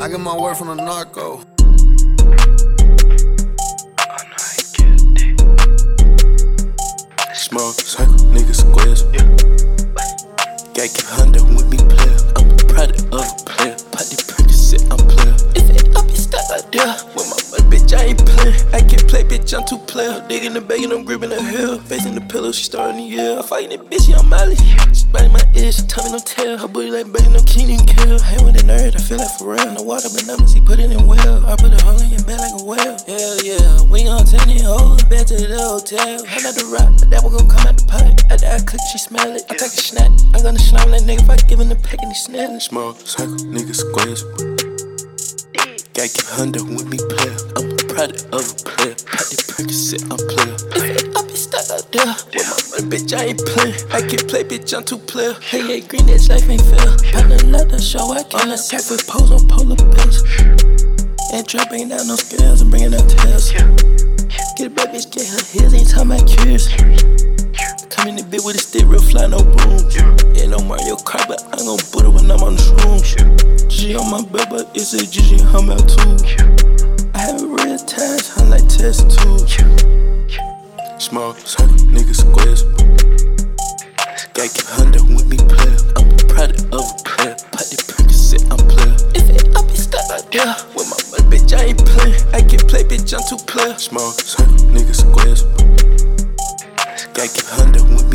I get my word from the narco. Small circle, nigga squares. Gotta keep 100 with me, player. I'm a product of a player. Party Percocet, I'm player. If it up, it's stuck out there. With my money, bitch, I ain't playing. I can't play, bitch, I'm too player. Digging the bag and I'm gripping the hill. Facing the pillow, she starting the year. I'm fighting that bitch, yeah, I'm Molly. She biting my ear, she tell me no tell. Her booty like baby, no king and kill. Hang with the nerd, I feel like for real. No water, but numbers, he put it in well. I put a hole in your bed like a well. Hell yeah, we gon' turn it hoes back to the hotel. Hand out the rock, but that one gon' come out the pot. After I cook, she smell it. I take a snap, I'm gonna snap that nigga if I give him the peck and he snap it. Small circle, nigga squares. Gotta keep 100 with me, player. I'm a product of a player. Party Percocet, I'm player. If it up, it's stuck out there. With my money, bitch, I ain't playing. I can't play, bitch, I'm too player. Hey, yeah, green, that life ain't fair. Partner, let the show, I can't. On the surface, pose on polar bills. And drop ain't out no scales, I'm bringing out tails. Get a bad bitch, get her heels, ain't talking about cures. Come in the bit with a stick, real fly, no boom. Yeah, no Mario Kart, but I gon' put it when I'm on the shrooms. G on my bed, but it's a GG, I'm out too. I have a real task, I'm like test tubes. Small circle, nigga squares. Gotta keep 100 with me, player. I'm a product of a player. Party Percocet, I'm player. If it up, it's stuck out there. With my money, bitch, I ain't playing. I can't play, bitch, I'm too player. Small circle, nigga squares. Gotta keep 100 with me.